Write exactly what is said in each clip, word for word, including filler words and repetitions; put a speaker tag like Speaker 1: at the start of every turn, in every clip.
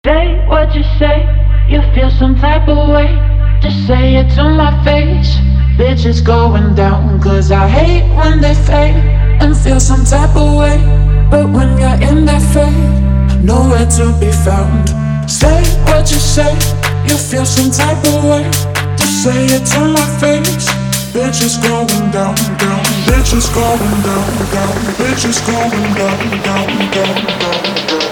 Speaker 1: Say what you say, you feel some type of way. Just say it to my face. Bitch, it's going down, cause I hate when they fade and feel some type of way. But when you're in that fade, nowhere to be found. Say what you say, you feel some type of way. Just say it to my face. Bitch, it's going down, down. Bitch, it's going down, down. Bitch, it's going down, down, down, down, down.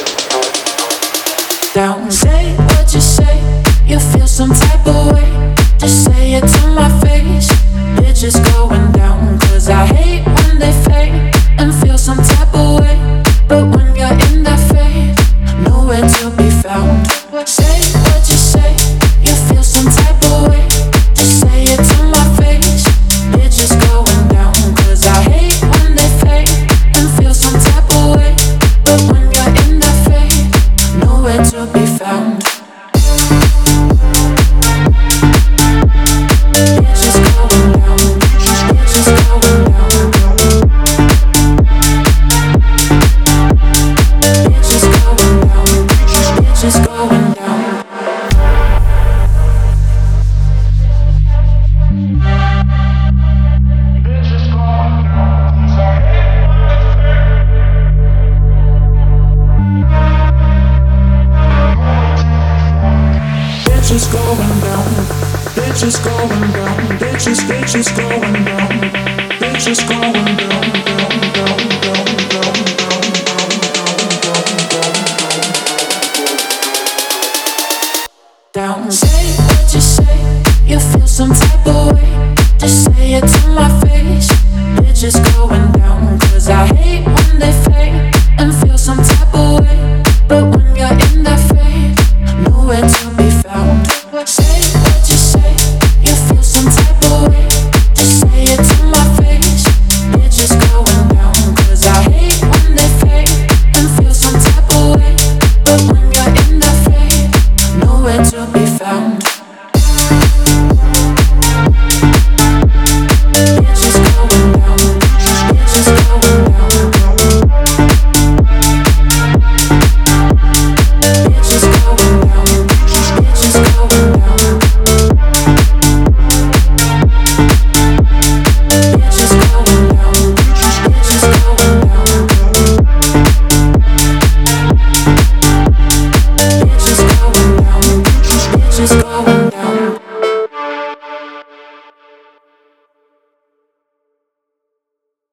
Speaker 1: Down. Say what you say, you feel some type of way. Just say it to my face. Bitch, it's going down, cause I hate when they fade and feel some type of way. But when you're in that fade, nowhere to be found. Say what you say, you feel some type of way. Just say it to my face. Bitch, it's going down, cause I hate when they fade and feel some type of way. But when you're in that fade, nowhere to be found. Bitch, it's going down. Bitch, it's going down. Bitch, it's going down. Bitch, it's going down. Bitch is going down, bitch is going down, bitch is, bitch is going down, bitch is going down, down, down, down, down, down, down, down, down, down. Say what you say, you feel some type of way.